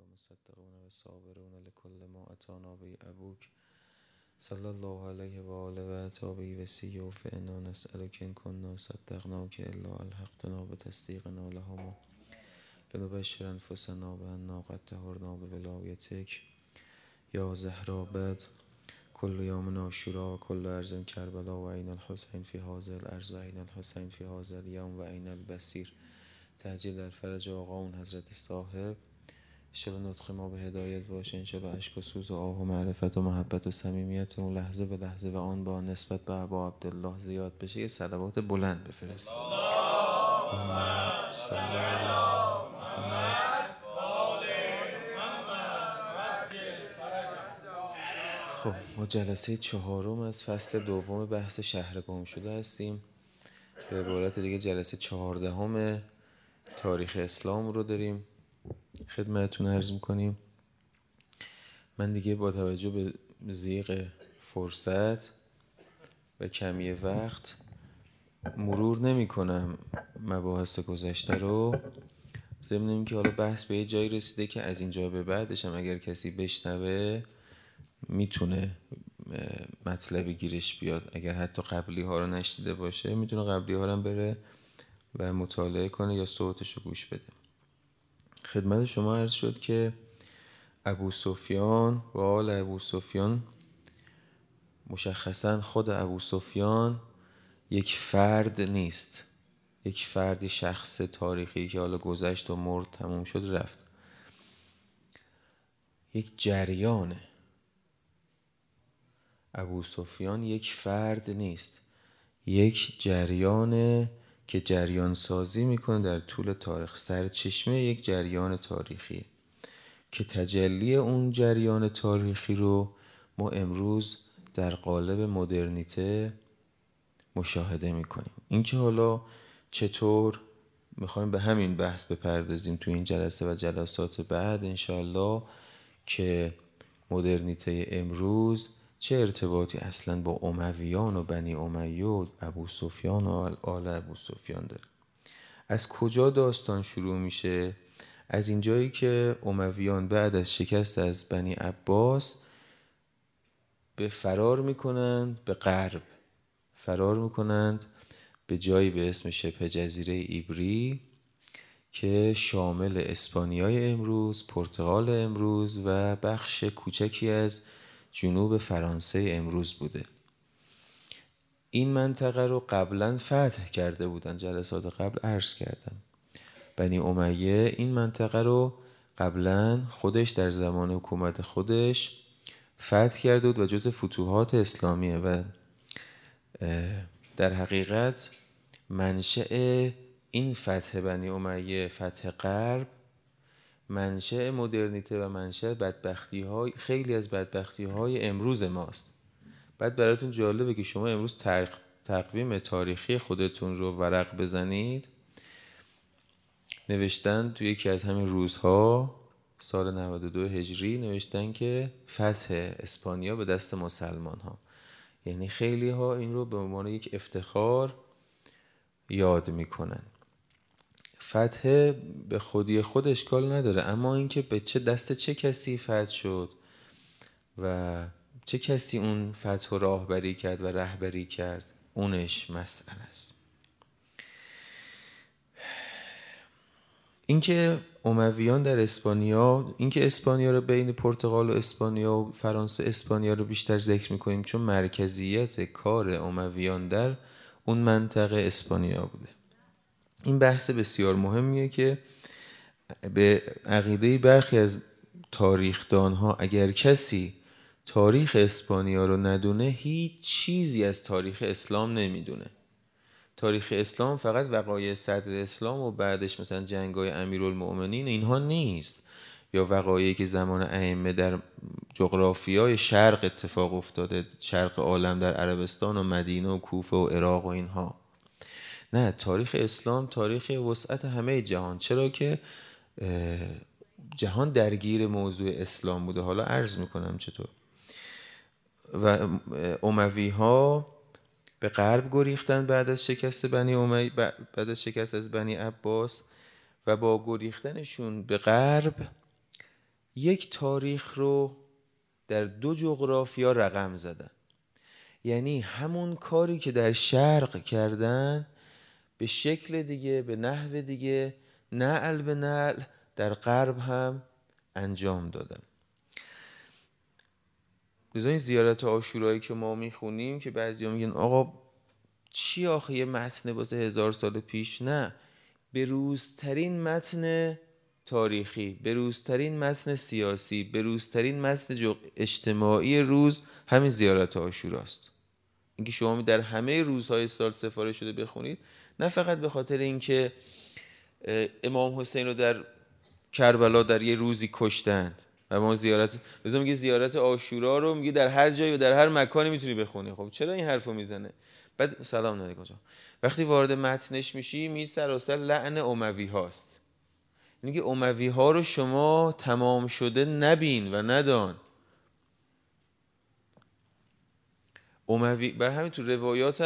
مصدقون و صابرون لكل ما اتانا به ابوک صلی الله علیه و آله و اصحابه و سیه فانا نسألک ان كنا صدقناک الا الحقتنا بتصدیقنا لهما لنبشر انفسنا بأننا قد طهرنا بولایتک یا زهرا بعد کل یوم عاشورا و کل ارض کربلا و عین الحسین فی هذا الارض و عین الحسین فی هذا الیوم و عین البصیر تعجیل در فرج آقا اون حضرت صاحب. انشالله نطق ما به هدایت باشه، انشالله عشق و سوز و آه و معرفت و محبت و صمیمیت اون لحظه به لحظه و آن با نسبت به ابا عبدالله زیاد بشه. یه صلوات بلند بفرست. خب ما جلسه 4 از فصل 2 بحث شهر گم شده هستیم. به عبارت دیگه جلسه 14 تاریخ اسلام رو داریم خدمتتون عرض میکنیم. من دیگه با توجه به ضیق فرصت و کمی وقت مرور نمی کنم مباحث گذشته رو، ضمن این که حالا بحث به یه جایی رسیده که از اینجا به بعدش هم اگر کسی بشنوه میتونه مطلبی گیرش بیاد. اگر حتی قبلی ها رو نشنیده باشه میتونه قبلی ها رو هم بره و مطالعه کنه یا صوتش رو گوش بده. خدمت شما عرض شد که ابو سفیان و آل ابو سفیان، مشخصا خود ابو سفیان یک فرد نیست، یک فردی شخص تاریخی که حالا گذشت و مرد تموم شد رفت، یک جریانه. ابو سفیان یک فرد نیست، یک جریانه که جریان سازی میکنه در طول تاریخ، سرچشمه یک جریان تاریخی که تجلی اون جریان تاریخی رو ما امروز در قالب مدرنیته مشاهده میکنیم. این که حالا چطور میخوایم به همین بحث بپردازیم تو این جلسه و جلسات بعد انشاءالله، که مدرنیته امروز چه ارتباطی اصلا با امویان و بنی امیه و ابو سفیان و آل ابو سفیان داره. از کجا داستان شروع میشه؟ از اینجایی که امویان بعد از شکست از بنی عباس به فرار میکنند به غرب، فرار میکنند به جایی به اسم شبه جزیره ایبری که شامل اسپانیای امروز، پرتغال امروز و بخش کوچکی از جنوب فرانسه امروز بوده. این منطقه رو قبلا فتح کرده بودن، جلسات قبل عرض کردم. بنی امیه این منطقه رو قبلا خودش در زمان حکومت خودش فتح کرده بود و جز فتوحات اسلامیه و در حقیقت منشأ این فتح بنی امیه، فتح غرب، منشأ مدرنیته و منشأ بدبختی‌های، خیلی از بدبختی‌های امروز ماست. بعد براتون جالبه که شما امروز تقویم تاریخی خودتون رو ورق بزنید، نوشتن توی یکی از همین روزها سال 92 هجری نوشتن که فتح اسپانیا به دست مسلمان ها. یعنی خیلی ها این رو به عنوان یک افتخار یاد میکنن. فتح به خودی خود اشکال نداره، اما اینکه به چه دست چه کسی فتح شد و چه کسی اون فتح و راهبری کرد و رهبری کرد، اونش مسئله است. اینکه امویان در اسپانیا، اینکه اسپانیا رو بین پرتغال و اسپانیا و فرانسه، اسپانیا رو بیشتر ذکر میکنیم چون مرکزیت کار امویان در اون منطقه اسپانیا بوده. این بحث بسیار مهمیه که به عقیده برخی از تاریخدانها اگر کسی تاریخ اسپانیا رو ندونه هیچ چیزی از تاریخ اسلام نمیدونه. تاریخ اسلام فقط وقایع صدر اسلام و بعدش مثلا جنگ‌های امیرالمؤمنین اینها نیست، یا وقایعی که زمان ائمه در جغرافیای شرق اتفاق افتاده، شرق عالم در عربستان و مدینه و کوفه و عراق و اینها. نه، تاریخ اسلام تاریخ وسعت همه جهان، چرا که جهان درگیر موضوع اسلام بوده. حالا عرض میکنم چطور. و اموی ها به غرب گریختن بعد از شکست بعد از شکست از بنی عباس، و با گریختنشون به غرب یک تاریخ رو در 2 جغرافیا رقم زدن. یعنی همون کاری که در شرق کردن به شکل دیگه، به نحو دیگه، نعل به نعل در غرب هم انجام دادن. بذارین زیارت عاشورایی که ما میخونیم که بعضیا میگن آقا چی آخه یه متن واسه 1000 سال پیش؟ نه، بروزترین متن تاریخی، بروزترین متن سیاسی، بروزترین متن اجتماعی روز همین زیارت عاشوراست. اینکه شما در همه روزهای سال سفارش شده بخونید، نه فقط به خاطر اینکه امام حسین رو در کربلا در یه روزی کشتند و ما میگه زیارت عاشورا رو میگه در هر جایی و در هر مکانی میتونی بخونی. خب چرا این حرفو میزنه؟ بعد سلام علیکم جان، وقتی وارد متنش میشی می سراسر لعن اموی هاست. میگه اموی ها رو شما تمام شده نبین و ندان. اموی بر همین تو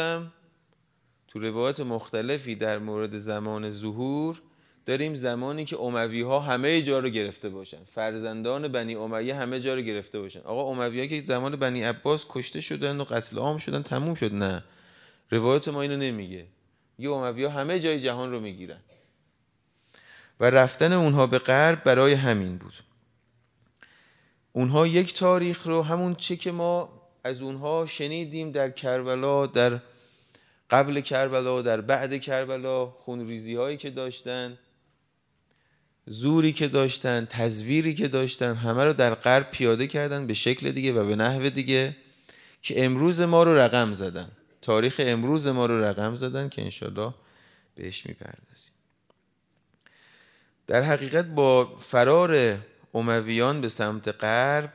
روایات مختلفی در مورد زمان ظهور داریم زمانی که اموی ها همه جا رو گرفته باشن، فرزندان بنی امیه همه جا رو گرفته باشن. آقا اموی ها که زمان بنی عباس کشته شدن و قتل عام شدن تموم شد؟ نه، روایت ما اینو نمیگه. میگه اموی ها همه جای جهان رو میگیرن و رفتن اونها به غرب برای همین بود. اونها یک تاریخ رو، همون چه که ما از اونها شنیدیم در کربلا، در قبل کربلا، در بعد کربلا، خونریزی هایی که داشتن، زوری که داشتن، تزویری که داشتن، همه رو در غرب پیاده کردن به شکل دیگه و به نحو دیگه که امروز ما رو رقم زدن. تاریخ امروز ما رو رقم زدن که انشالله بهش میپردازیم. در حقیقت با فرار امویان به سمت غرب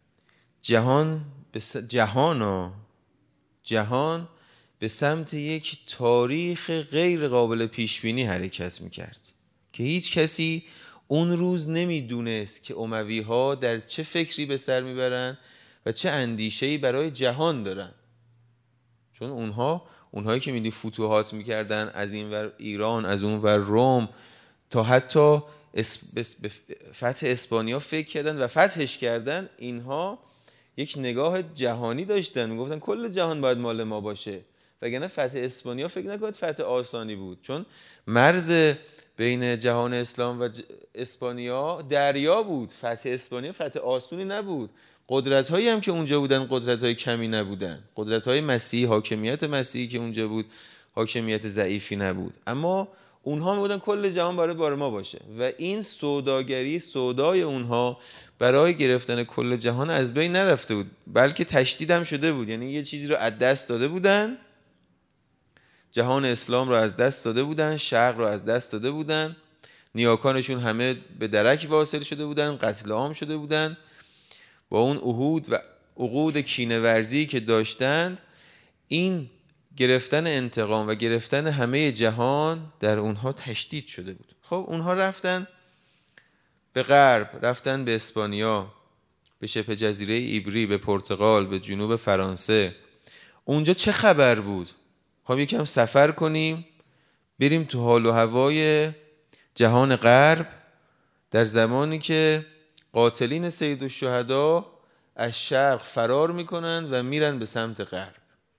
جهان به سمت یک تاریخ غیر قابل پیش بینی حرکت میکرد که هیچ کسی اون روز نمیدونست که اموی ها در چه فکری به سر میبرن و چه اندیشه‌ای برای جهان دارن. چون اونهایی که میدی فتوحات میکردن از این ور ایران، از اون ور روم، تا حتی فتح اسپانیا فکر کردن و فتحش کردن، اینها یک نگاه جهانی داشتن، میگفتن کل جهان باید مال ما باشه. وگرنه فتح اسپانیا فکر نکنید فتح آسانی بود، چون مرز بین جهان اسلام و اسپانیا دریا بود. فتح اسپانیا فتح آسونی نبود. قدرت هایی هم که اونجا بودن قدرت های کمی نبودن. قدرت های مسیحی، حاکمیت مسیحی که اونجا بود حاکمیت ضعیفی نبود، اما اونها میگفتن کل جهان برای ما باشه و این سودای اونها برای گرفتن کل جهان از بین نرفته بود، بلکه تشدید هم شده بود. یعنی یه چیزی رو از دست داده بودن، جهان اسلام رو از دست داده بودن، شرق رو از دست داده بودن، نیاکانشون همه به درک واصل شده بودن، قتل عام شده بودن. با اون عهود و عقود کینه‌ورزی که داشتند، این گرفتن انتقام و گرفتن همه جهان در اونها تشدید شده بود. خب اونها رفتن به غرب، رفتن به اسپانیا، به شبه جزیره ایبری، به پرتغال، به جنوب فرانسه. اونجا چه خبر بود؟ خب یکم سفر کنیم، بریم تو حال و هوای جهان غرب در زمانی که قاتلین سیدالشهدا از شرق فرار میکنن و میرن به سمت غرب.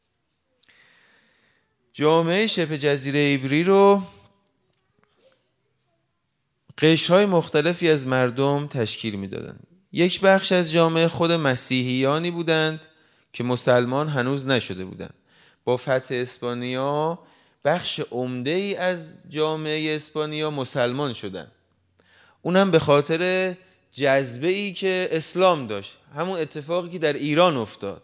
جامعه شبه جزیره ایبری رو قشرهای مختلفی از مردم تشکیل میدادند. یک بخش از جامعه خود مسیحیانی بودند که مسلمان هنوز نشده بودند. با فتح اسپانیا بخش عمده‌ای از جامعه اسپانیا مسلمان شدند. اونم به خاطر جذبه‌ای که اسلام داشت، همون اتفاقی که در ایران افتاد.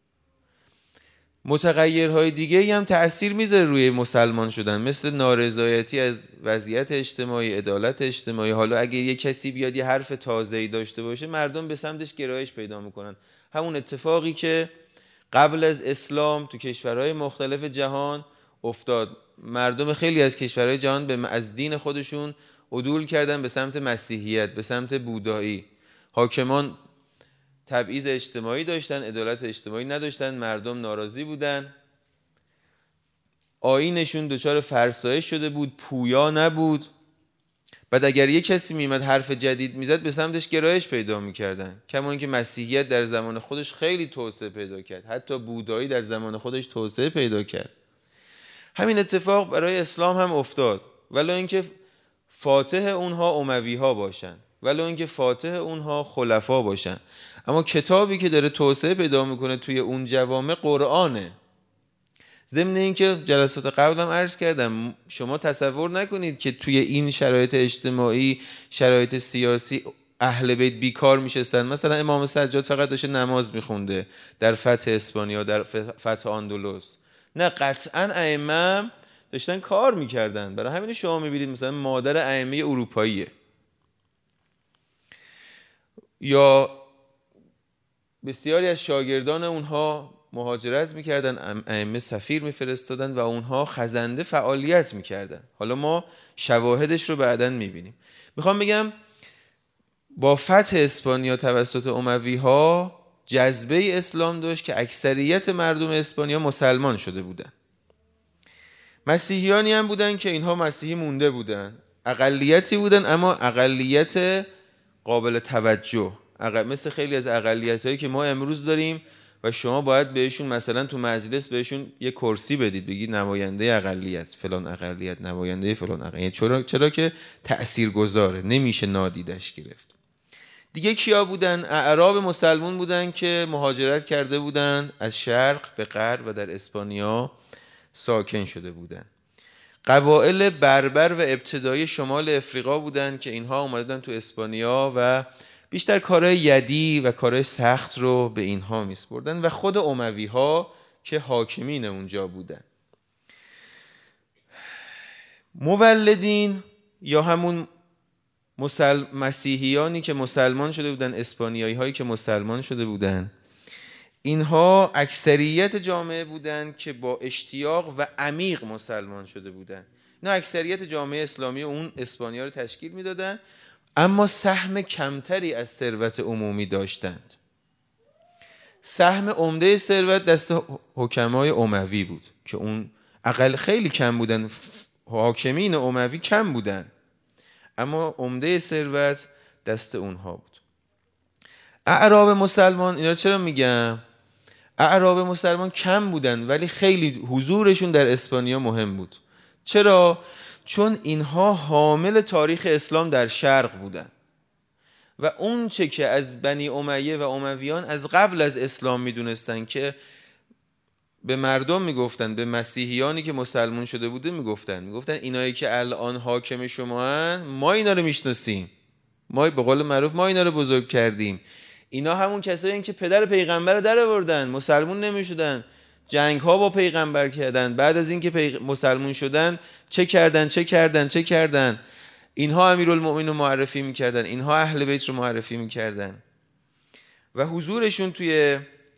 متغیرهای دیگه هم تأثیر میذاره روی مسلمان شدن، مثل نارضایتی از وضعیت اجتماعی، عدالت اجتماعی. حالا اگه یه کسی بیاد یه حرف تازه‌ای داشته باشه، مردم به سمتش گرایش پیدا میکنن. همون اتفاقی که قبل از اسلام تو کشورهای مختلف جهان افتاد. مردم خیلی از کشورهای جهان از دین خودشون عدول کردن به سمت مسیحیت، به سمت بودایی. حاکمان تبعیض اجتماعی داشتن، عدالت اجتماعی نداشتن، مردم ناراضی بودن، آیینشون دچار فرسایش شده بود، پویا نبود. بعد اگر یک کسی میمد حرف جدید میزد به سمتش گرایش پیدا میکردن. کما اینکه مسیحیت در زمان خودش خیلی توسعه پیدا کرد، حتی بودایی در زمان خودش توسعه پیدا کرد. همین اتفاق برای اسلام هم افتاد، ولو اینکه فاتح اونها اموی ها باشن، ولو اینکه فاتح اونها خلفا باشن، اما کتابی که داره توسعه پیدا میکنه توی اون جوامع قرآنه. ضمن اینکه جلسات قبلم عرض کردم، شما تصور نکنید که توی این شرایط اجتماعی، شرایط سیاسی، اهل بیت بیکار میشستن. مثلا امام سجاد فقط داشته نماز میخونده در فتح اسپانیا، در فتح اندلس. نه، قطعا ائمه داشتن کار میکردن. برای همین شما میبینید مثلا مادر ائمه اروپاییه، یا بسیاری از شاگردان اونها مهاجرت میکردن، ائمه سفیر میفرستادن و اونها خزنده فعالیت میکردن. حالا ما شواهدش رو بعداً میبینیم. میخوام بگم با فتح اسپانیا توسط اموی ها جذبه اسلام داشت که اکثریت مردم اسپانیا مسلمان شده بودن. مسیحیانی هم بودن که اینها مسیحی مونده بودن، اقلیتی بودن اما اقلیت قابل توجه، مثل خیلی از اقلیت‌هایی که ما امروز داریم و شما باید بهشون مثلا تو مجلس بهشون یه کرسی بدید، بگید نماینده اقلیت فلان اقلیت، نماینده فلان اقلیت. چرا که تاثیرگذاره، نمیشه نادیدش گرفت. دیگه کیا بودن؟ اعراب مسلمون بودن که مهاجرت کرده بودن از شرق به غرب و در اسپانیا ساکن شده بودن. قبایل بربر و ابتدایی شمال افریقا بودن که اینها اومدن تو اسپانیا و بیشتر کارهای یدی و کارهای سخت رو به اینها میسپردن، و خود اموی ها که حاکمین اونجا بودن. مولدین یا همون مسیحیانی که مسلمان شده بودن، اسپانیایی هایی که مسلمان شده بودن، اینها اکثریت جامعه بودن که با اشتیاق و عمیق مسلمان شده بودن. اینا اکثریت جامعه اسلامی اون اسپانیا رو تشکیل میدادن، اما سهم کمتری از ثروت عمومی داشتند. سهم عمده ثروت دست حکمای اموی بود که اون خیلی کم بودن. حاکمین اموی کم بودن اما عمده ثروت دست اونها بود. اعراب مسلمان، اینا چرا میگم؟ اعراب مسلمان کم بودن ولی خیلی حضورشون در اسپانیا مهم بود. چرا؟ چون اینها حامل تاریخ اسلام در شرق بودن و اون چه که از بنی امیه و امویان از قبل از اسلام میدونستن که به مردم میگفتن، به مسیحیانی که مسلمان شده بوده میگفتن اینایی که الان حاکم شما هن، ما اینا رو میشناسیم، ما به قول معروف ما اینا رو بزرگ کردیم. اینا همون کسایی هن که پدر پیغمبر رو در آوردن، مسلمون نمیشدن، جنگ ها با پیغمبر کردن، بعد از اینکه مسلمون شدن چه کردن. اینها امیرالمؤمنین رو معرفی میکردن، اینها اهل بیت رو معرفی میکردن و حضورشون توی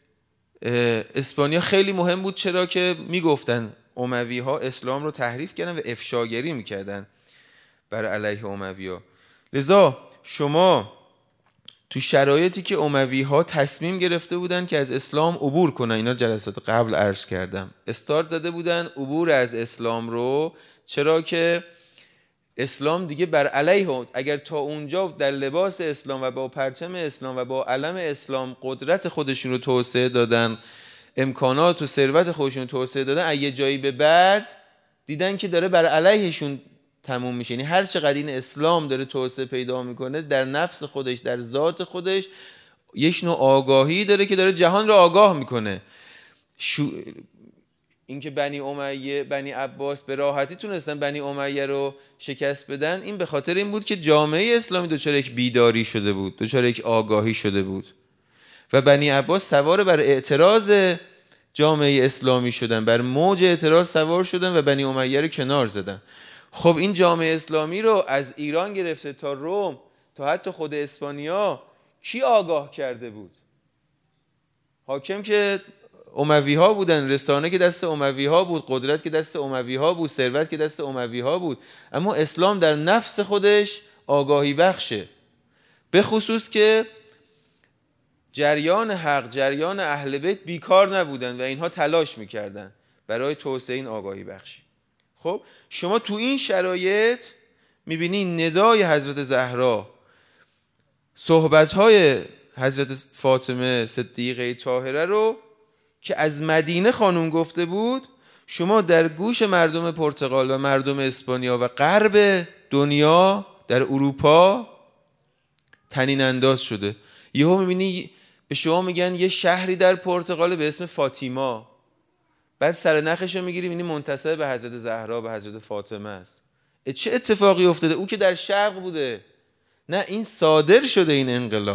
اسپانیا خیلی مهم بود. چرا که میگفتن اموی ها اسلام رو تحریف کردن و افشاگری میکردن بر علیه اموی ها. لذا شما تو شرایطی که اموی ها تصمیم گرفته بودن که از اسلام عبور کنن، اینا جلسات قبل عرض کردم، استارت زده بودن عبور از اسلام رو. چرا که اسلام دیگه بر علیه، اگر تا اونجا در لباس اسلام و با پرچم اسلام و با علم اسلام قدرت خودشون رو توسعه دادن، امکانات و ثروت خودشون رو توسعه دادن، از یه جایی به بعد دیدن که داره بر علیهشون تموم میشه. یعنی هر چقدر این اسلام داره توسعه پیدا میکنه در نفس خودش، در ذات خودش، یک نوع آگاهی داره که داره جهان رو آگاه میکنه. اینکه بنی عباس به راحتی تونستن بنی امیه رو شکست بدن، این به خاطر این بود که جامعه اسلامی دچار یک بیداری شده بود، دچار یک آگاهی شده بود و بنی عباس سوار بر اعتراض جامعه اسلامی شدن، بر موج اعتراض سوار شدن و بنی امیه رو کنار زدن. خب این جامعه اسلامی رو از ایران گرفته تا روم تا حتی خود اسپانیا کی آگاه کرده بود؟ حاکم که اموی ها بودن، رسانه که دست اموی ها بود، قدرت که دست اموی ها بود، ثروت که دست اموی ها بود. اما اسلام در نفس خودش آگاهی بخشه، به خصوص که جریان حق، جریان اهل بیت بیکار نبودن و اینها تلاش میکردن برای توسعه این آگاهی بخشی. خب شما تو این شرایط میبینی ندای حضرت زهرا، صحبت‌های حضرت فاطمه صدیقه طاهره رو که از مدینه خانوم گفته بود، شما در گوش مردم پرتغال و مردم اسپانیا و غرب دنیا در اروپا طنین انداز شده. یهو میبینی به شما میگن یه شهری در پرتغال به اسم فاطیما، بعد سر نخش رو میگیری میبینی منتسب به حضرت زهرا به حضرت فاطمه است. چه اتفاقی افتاده؟ او که در شرق بوده. نه، این صادر شده، این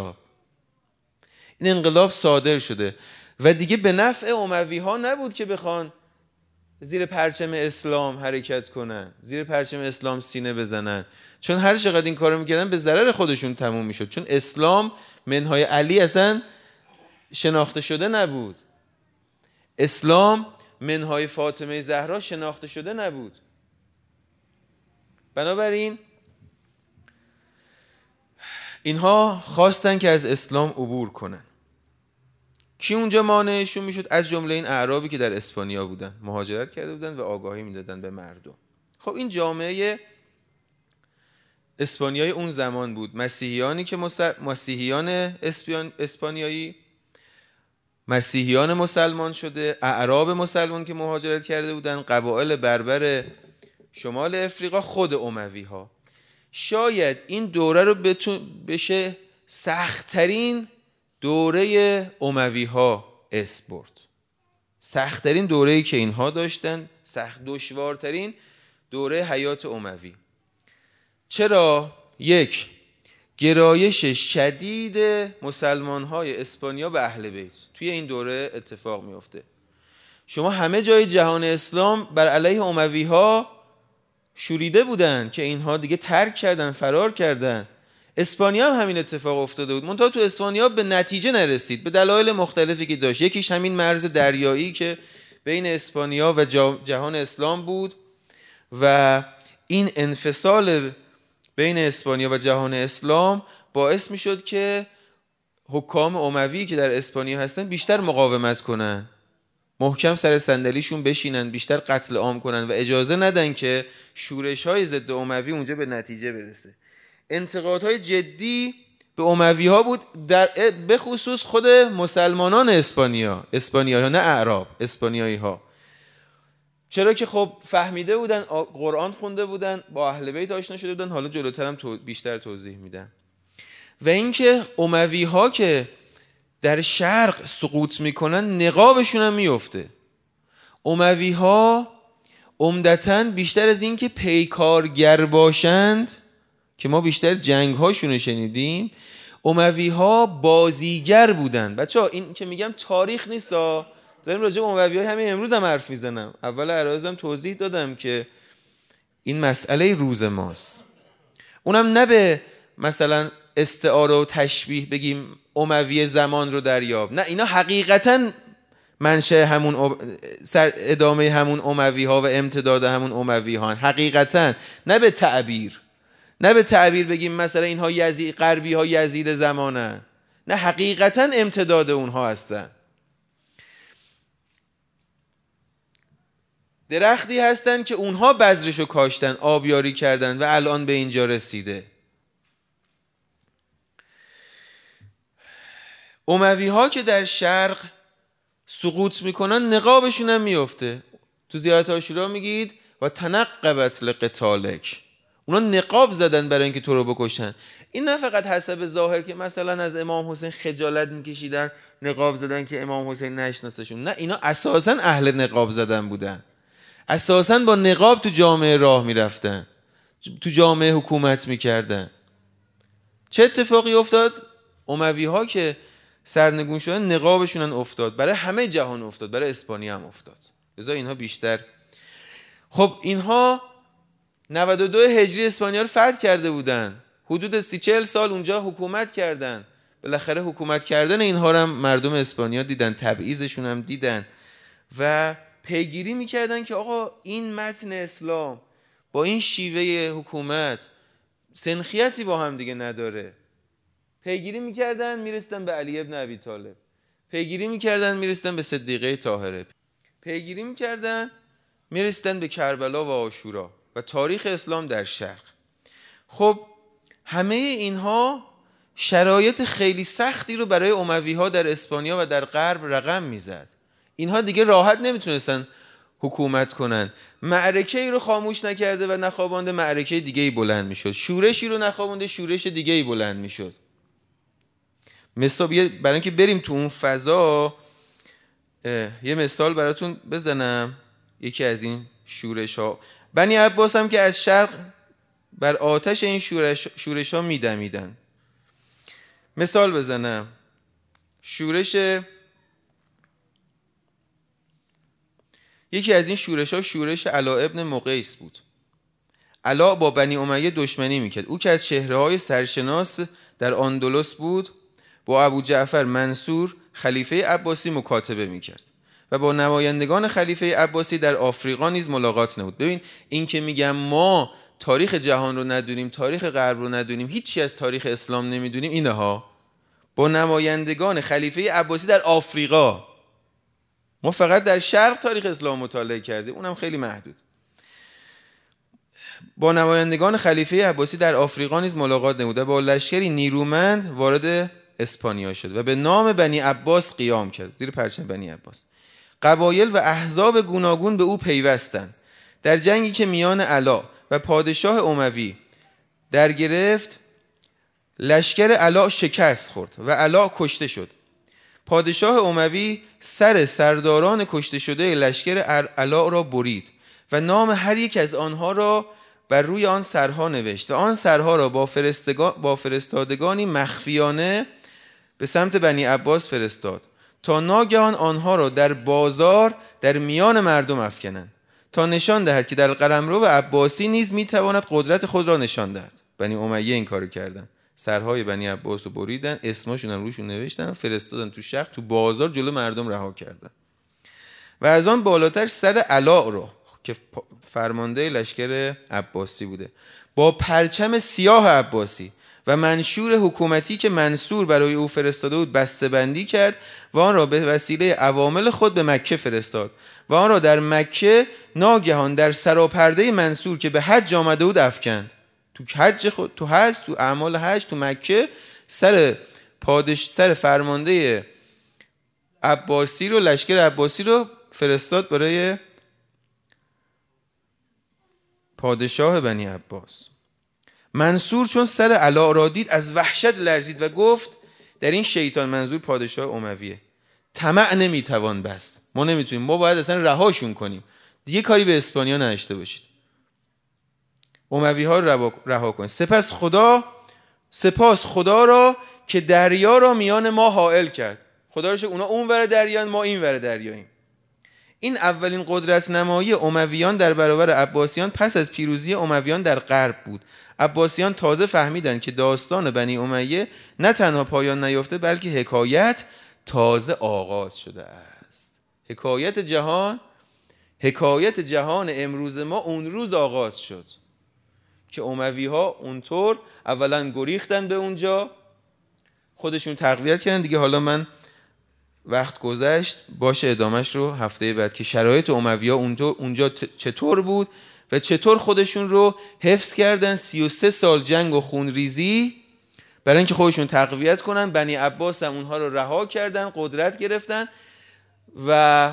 انقلاب صادر شده و دیگه به نفع اموی ها نبود که بخوان زیر پرچم اسلام حرکت کنن، زیر پرچم اسلام سینه بزنن، چون هر چقدر این کارو میکردن به ضرر خودشون تموم میشد، چون اسلام منهای علی اصلا شناخته شده نبود، اسلام منهای فاطمه زهرا شناخته شده نبود. بنابراین اینها خواستن که از اسلام عبور کنن. کی اونجا مانعشون میشد؟ از جمله این اعرابی که در اسپانیا بودن، مهاجرت کرده بودن و آگاهی میدادن به مردم. خب این جامعه اسپانیایی اون زمان بود، مسیحیانی که مسیحیان اسپانیایی، مسیحیان مسلمان شده، اعراب مسلمان که مهاجرت کرده بودن، قبایل بربر شمال افریقا، خود اموی ها. شاید این دوره رو بشه سخت‌ترین دوره اموی ها اسم برد. سخت‌ترین دوره‌ای که اینها داشتن، دشوارترین دوره حیات اموی. چرا؟ یک، گرایش شدید مسلمان‌های اسپانیا به اهل بیت توی این دوره اتفاق میفته. شما همه جای جهان اسلام بر علیه اموی‌ها شوریده بودن که اینها دیگه ترک کردن، فرار کردن. اسپانیا هم همین اتفاق افتاده بود، منتها تو اسپانیا به نتیجه نرسید به دلایل مختلفی که داشت. یکیش همین مرز دریایی که بین اسپانیا و جهان اسلام بود و این انفصال بین اسپانیا و جهان اسلام باعث می شد که حکام اموی که در اسپانیا هستن بیشتر مقاومت کنن، محکم سر صندلیشون بشینن، بیشتر قتل عام کنن و اجازه ندن که شورش‌های ضد اموی اونجا به نتیجه برسه. انتقادهای جدی به اموی ها بود، به خصوص خود مسلمانان اسپانیا ها، نه اعراب، اسپانیایی ها. چرا که خب فهمیده بودن، قرآن خونده بودن، با اهل بیت آشنا شده بودن. حالا جلوترم بیشتر توضیح میدم. و اینکه اموی ها که در شرق سقوط میکنن نقابشون هم میفته. اموی ها عمدتاً بیشتر از این که پیکارگر باشند که ما بیشتر جنگ هاشون شنیدیم، اموی ها بازیگر بودن. بچه‌ها این که میگم تاریخ نیست، داریم راجع به اموی ها همین امروز هم حرف میزنم. اول عرایزم توضیح دادم که این مسئله روز ماست، اونم نه به مثلا استعاره و تشبیه بگیم اموی زمان رو دریاب، نه، اینا حقیقتاً منشأ همون ادامه همون اموی ها و امتداد همون اموی ها حقیقتاً، نه به تعبیر بگیم مثلا اینها غربی ها یزید زمانه، نه، حقیقتاً امتداد اونها هستن. درختی هستن که اونها بذرشو کاشتن، آبیاری کردن و الان به اینجا رسیده. اموی ها که در شرق سقوط میکنن نقابشون هم میفته. تو زیارت عاشورا میگید و تنقبت لقتالک، اونا نقاب زدن برای اینکه تو رو بکشن. این نه فقط حسب ظاهر که مثلا از امام حسین خجالت میکشیدن نقاب زدن که امام حسین نشناسشون، نه، اینا اساسا اهل نقاب زدن بودن، اساسا با نقاب تو جامعه راه میرفتن، تو جامعه حکومت میکردن. چه اتفاقی افتاد؟ اموی ها که سرنگون شدن نقابشون افتاد، برای همه جهان افتاد، برای اسپانیا هم افتاد. لذا اینها بیشتر، خب اینها 92 هجری اسپانیا رو فتح کرده بودن، حدود 30-40 سال اونجا حکومت کردن. بالاخره حکومت کردن اینها رو هم مردم اسپانیا دیدن، تبعیضشون هم دیدن و پیگیری میکردن که آقا این متن اسلام با این شیوه حکومت سنخیتی با هم دیگه نداره. پیگیری میکردن میرسیدن به علی ابن ابی طالب، پیگیری میکردن میرسیدن به صدیقه طاهره، پیگیری میکردن میرسیدن به کربلا و عاشورا و تاریخ اسلام در شرق. خب همه اینها شرایط خیلی سختی رو برای اموی ها در اسپانیا و در غرب رقم میزد. اینها دیگه راحت نمیتونستن حکومت کنن. معرکه ای رو خاموش نکرده و نخوابانده، معرکه دیگه ای بلند میشد. شورشی رو نخوابانده، شورش دیگه ای بلند میشد. مثلا برای اینکه بریم تو اون فضا یه مثال براتون بزنم. یکی از این شورش ها، بنی عباس هم که از شرق بر آتش این شورش ها میدمیدن. مثال بزنم، یکی از این شورش ها شورش علا ابن مقیس بود. علا با بنی امیه دشمنی میکرد. او که از چهره های سرشناس در اندلس بود، با ابو جعفر منصور خلیفه عباسی مکاتبه میکرد و با نمایندگان خلیفه عباسی در آفریقا نیز ملاقات نمود. ببین این که میگم ما تاریخ جهان رو ندونیم، تاریخ غرب رو ندونیم، هیچی از تاریخ اسلام نمیدونیم، اینها با نمایندگان خلیفه عباسی در آفریقا. ما فقط در شرق تاریخ اسلام مطالعه کردیم، اونم خیلی محدود. با نمایندگان خلیفه عباسی در آفریقا نیز ملاقات نمود و با لشکری نیرومند وارد اسپانیا شد و به نام بنی عباس قیام کرد، زیر پرچم بنی عباس. قبایل و احزاب گوناگون به او پیوستند. در جنگی که میان علا و پادشاه اموی در گرفت، لشکر علا شکست خورد و علا کشته شد. پادشاه اموی سر سرداران کشته شده لشکر علا را برید و نام هر یک از آنها را بر روی آن سرها نوشت و آن سرها را با فرستادگانی مخفیانه به سمت بنی عباس فرستاد تا ناگهان آنها را در بازار در میان مردم افکنند تا نشان دهد که در قلمرو عباسی نیز میتواند قدرت خود را نشان دهد. بنی امیه این کارو کردن، سرهای بنی عباس رو بریدن، اسمشون هم روشون نوشتن، فرستادن تو شهر، تو بازار جلو مردم رها کردن. و از آن بالاتر سر علا رو که فرمانده لشکر عباسی بوده، با پرچم سیاه عباسی و منشور حکومتی که منصور برای او فرستاده بود بسته‌بندی کرد و آن را به وسیله عوامل خود به مکه فرستاد و آن را در مکه ناگهان در سراپرده منصور که به حج آمده بود افکند. تو اعمال حج تو مکه سر فرمانده عباسی رو، لشکر عباسی رو فرستاد برای پادشاه بنی عباس. منصور چون سر علا را دید از وحشت لرزید و گفت، در این شیطان، منظور پادشاه امویه، طمع نمیتوان بست، ما نمیتونیم، ما باید اصلا رهاشون کنیم، دیگه کاری به اسپانیا نداشته باشید، اموی ها رها کنید. سپاس خدا را که دریا را میان ما حائل کرد. خدا را اونا اون ور دریان، ما این ور دریاییم. این اولین قدرت نمایی امویان در برابر عباسیان پس از پیروزی امویان در غرب بود. عباسیان تازه فهمیدند که داستان بنی امیه نه تنها پایان نیافته بلکه حکایت تازه آغاز شده است. حکایت جهان امروز ما اون روز آغاز شد که اموی ها اونطور اولا گریختن به اونجا، خودشون تقویت کردن دیگه. حالا من وقت گذشت، باشه ادامش رو هفته بعد که شرایط اموی ها اونجا چطور بود و چطور خودشون رو حفظ کردن 33 سال جنگ و خونریزی برای اینکه خودشون تقویت کنن. بنی عباس هم اونها رو رها کردن، قدرت گرفتن و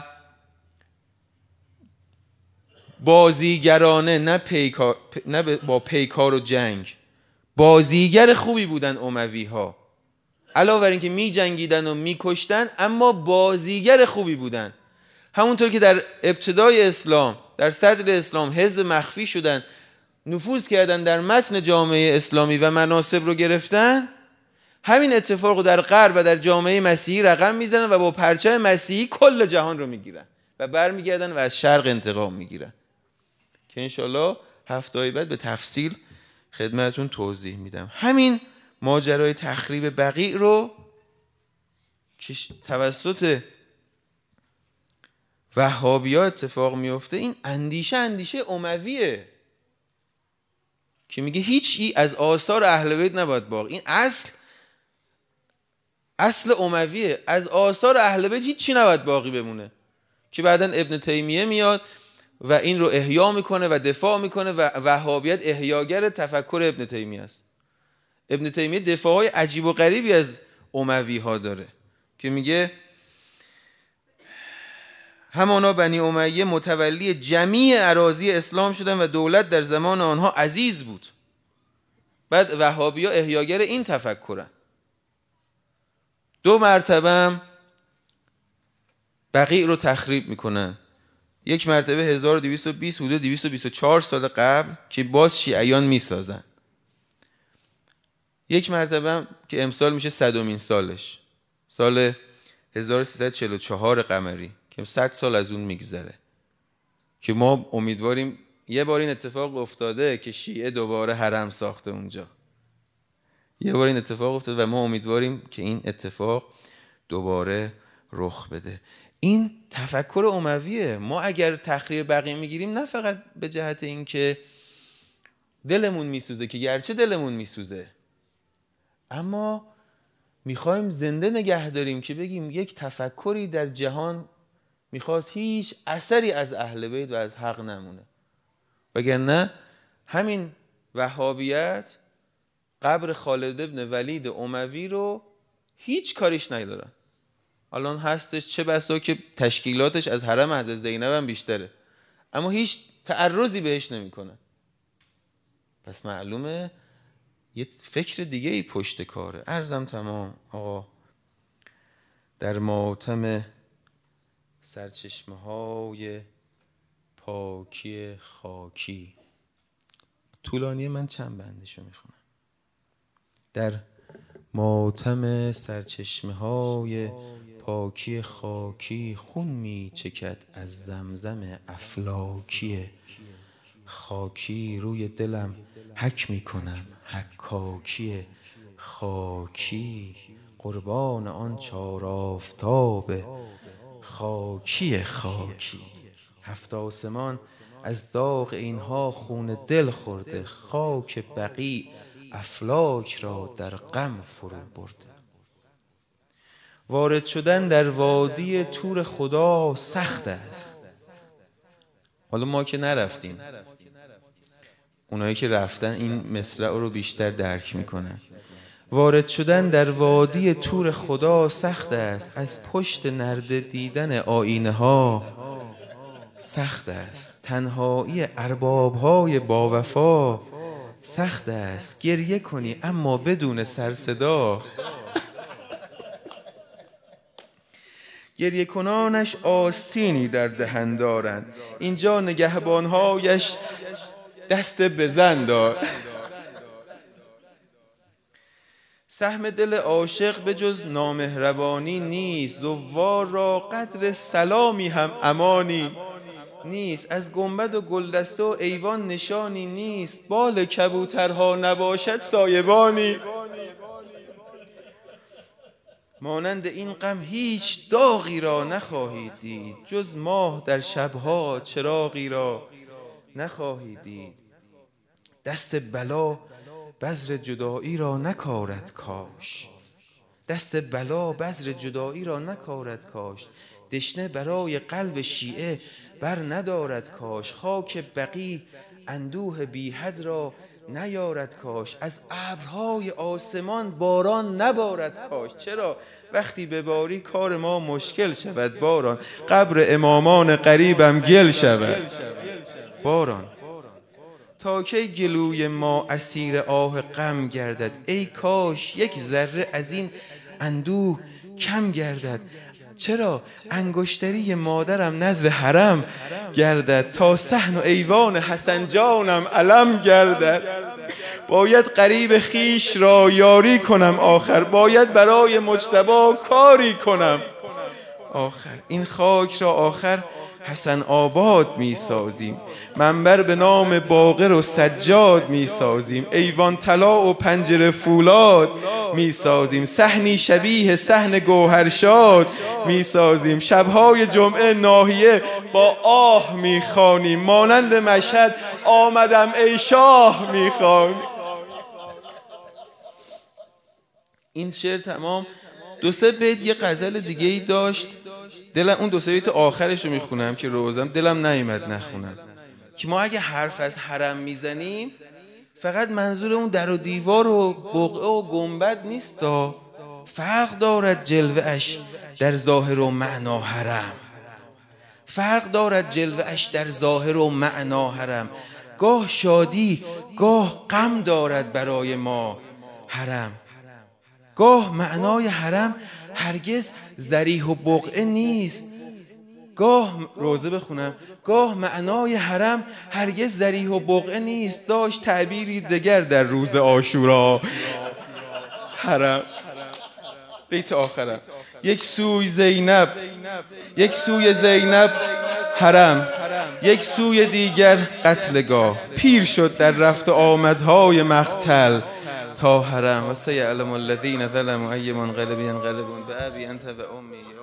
بازیگرانه نه با پیکار و جنگ، بازیگر خوبی بودن اموی ها. علاوه بر اینکه می جنگیدن و می کشتن، اما بازیگر خوبی بودن. همونطور که در ابتدای اسلام، در صدر اسلام حزب مخفی شدن، نفوذ کردن در متن جامعه اسلامی و مناصب رو گرفتن، همین اتفاق رو در غرب و در جامعه مسیحی رقم میزنن و با پرچم مسیحی کل جهان رو میگیرن و برمیگردن و از شرق انتقام میگیرن که انشالله هفته بعد به تفصیل خدمتون توضیح میدم. همین ماجرای تخریب بقیع رو که توسط وهابی‌ها اتفاق میفته، این اندیشه امویه که میگه هیچی از آثار اهل بیت نباید باقی. این اصل امویه، از آثار اهل بیت هیچی نباید باقی بمونه. که بعدن ابن تیمیه میاد و این رو احیا میکنه و دفاع میکنه و وهابیت احیاگر تفکر ابن تیمیه است. ابن تیمیه دفاعهای عجیب و غریبی از اموی ها داره که میگه همانا بنی امیه متولی جمیع اراضی اسلام شدن و دولت در زمان آنها عزیز بود. بعد وهابی ها احیاگر این تفکرن. 2 مرتبه بقیع رو تخریب میکنن. یک مرتبه 1220 حدود 224 سال قبل که باز شیعیان میسازن. یک مرتبه که امسال میشه 100مین سالش، سال 1344 قمری که 100 سال از اون میگذره، که ما امیدواریم یه بار این اتفاق افتاده که شیعه دوباره حرم ساخته اونجا. یه بار این اتفاق افتاده و ما امیدواریم که این اتفاق دوباره رخ بده. این تفکر امویه. ما اگر تخریب بقیع میگیریم نه فقط به جهت این که دلمون میسوزه، که گرچه دلمون میسوزه، اما میخوایم زنده نگه داریم که بگیم یک تفکری در جهان میخواست هیچ اثری از اهل بیت و از حق نمونه. وگرنه همین وهابیت قبر خالد ابن ولید اموی رو هیچ کاریش ندارن. الان هستش، چه بسا که تشکیلاتش از حرم حضرت زینب هم بیشتره، اما هیچ تعرضی بهش نمیکنن. پس معلومه یه فکر دیگه ای پشت کاره. عرضم تمام آقا. در ماتم سرچشمه های پاکی خاکی، طولانی، من چند بندشو میخونم. در ماتم سرچشمه های پاکی خاکی، خون می چکد از زمزم افلاکی خاکی. روی دلم حک می کنم حکاکی خاکی، قربان آن 4 آفتاب خاکی خاکی. 7 آسمان از داغ اینها خون دل خورده، خاک بقیع افلاک را در غم فرو برده. وارد شدن در وادی طور خدا سخت است. حالا ما که نرفتیم، اونایی که رفتن این مصرع رو بیشتر درک میکنن. وارد شدن در وادی طور خدا سخت است، از پشت نرده دیدن آینه ها سخت است. تنهایی ارباب های با وفا سخت است. گریه کنی اما بدون سر صدا، گریه کنانش آستینی در دهن دارند، اینجا نگهبانهایش دست بزن دار. سهم دل عاشق به جز نامهربانی نیست، زوار را قدر سلامی هم امانی نیست. از گنبد و گلدسته و ایوان نشانی نیست، بال کبوترها نباشد سایبانی. مانند این غم هیچ داغی را نخواهید دید، جز ماه در شبها چراغی را نخواهید دید. دست بلا بذر جدایی را نکارد کاش، دست بلا بذر جدایی را نکارد کاش. دشنه برای قلب شیعه بر ندارد کاش، خاک بقیع اندوه بی حد را نیارد کاش. از ابرهای آسمان باران نبارد کاش، چرا وقتی بباری کار ما مشکل شود باران. قبر امامان قریبم گل شود باران. تا کی گلوی ما اسیر آه غم گردد، ای کاش یک ذره از این اندوه کم گردد. چرا انگشتری مادرم نذر حرم گردد، تا صحن و ایوان حسن جانم علم گردد. باید قریب خیش را یاری کنم آخر، باید برای مجتبی کاری کنم آخر. این خاک را آخر حسن آباد می سازیم، منبر به نام باقر و سجاد می سازیم، ایوان طلا و پنجره فولاد می سازیم، صحنی شبیه صحن گوهرشاد می سازیم. شبهای جمعه ناحیه با آه می خوانیم، مانند مشهد آمدم ای شاه می خوانیم. این شعر تمام. 2-3 بیت یه غزل دیگه ای داشت دلم اون دو سه بیت آخرش رو میخونم که روزم دلم نیومد نخونم، که ما اگه حرف از حرم میزنیم فقط منظور اون در و دیوار و بقعه و گنبد نیست، فرق دارد جلوه اش در ظاهر و معنا حرم، فرق دارد جلوه اش در ظاهر و معنا حرم. گاه شادی گاه غم دارد برای ما حرم. گاه معنای حرم هرگز ذریح و بقعه نیست. گاه روزه بخونم، گاه معنای حرم هرگز ذریح و بقعه نیست. داشت تعبیری دگر در روز عاشورا حرم. بیت آخرم، یک سوی زینب، یک سوی زینب حرم، یک سوی دیگر قتلگاه. پیر شد در رفت و آمدهای مقتل تا حرم. و سیعلم الذین ظلموا ای منقلب ینقلبون بأبی انت و امی.